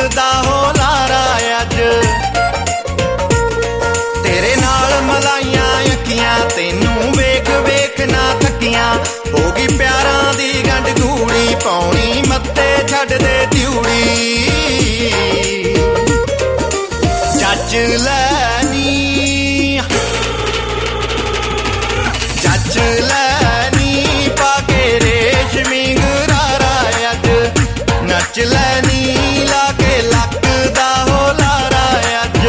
लकदा हो लारा अज तेरे नाल मलाइयां अखियां तेनू वेख वेख ना थकियां होगी प्यारां दी गंढ गूड़ी पौनी मत्ते छड्ड दे त्यूड़ी जच लैनी जच लैनी पाके रेशमी गरारा अज नच लैनी लाके लकदा हो लारा अज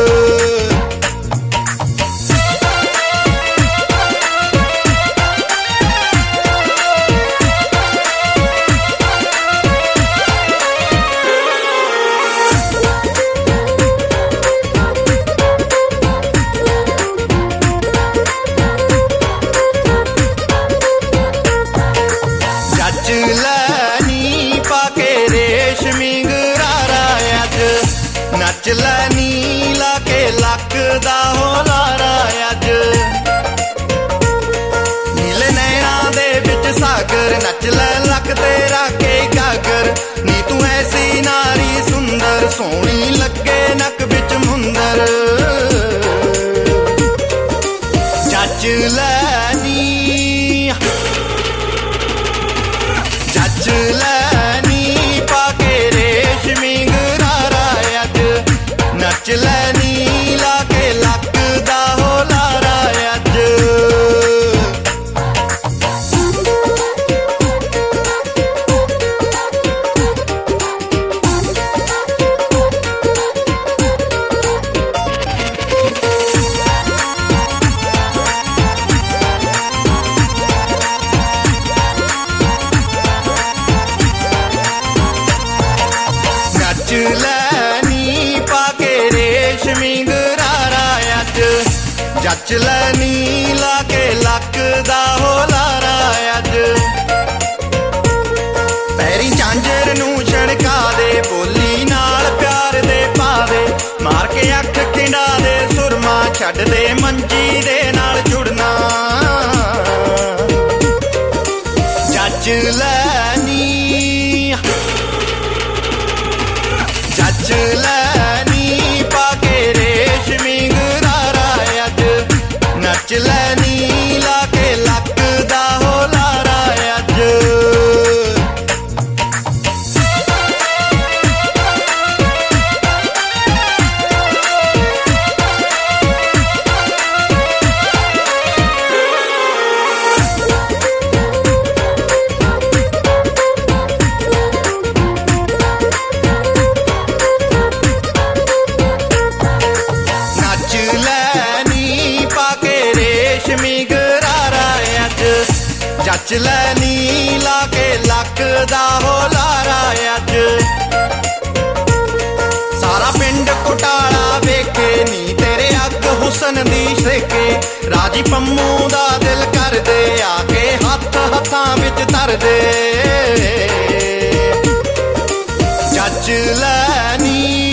जच लैनी पाके रेशमी गरारा अज नच लैनी लाके लकदा हो लारा अज नीले नैना दे विच सागर नच लै लक तेरा के गागर नी तू ऐसी नारी सुंदर सोहनी लगे नक विच मुंदर जच लैनी जच लैनी पाके रेशमी गरारा अज नच लैनी लाके लकदा हो लारा अज नच लैनी पाके रेशमी गरारा अज जच लैनी लाके लकदा हो लारा अज पैरी झांझर नू छड़का दे बोली नाल प्यार दे पा दे मार के अख खिंडा दे सुरमा छड्ड दे मंजी दे नाल जुड़ना जच लैनी जच लैनी पाके रेशमी गरारा अज नच लैनी लाके लकदा हो लारा अज नच लैनी पाके रेशमी गरारा अज जच लैनी लाके लकदा हो लारा अज सारा पिंड घोटाला वेखे नी तेरे अग हुसन दी सेके राजी पम्मू दा दिल कर दे आके हथ हथां विच धर दे जच लैनी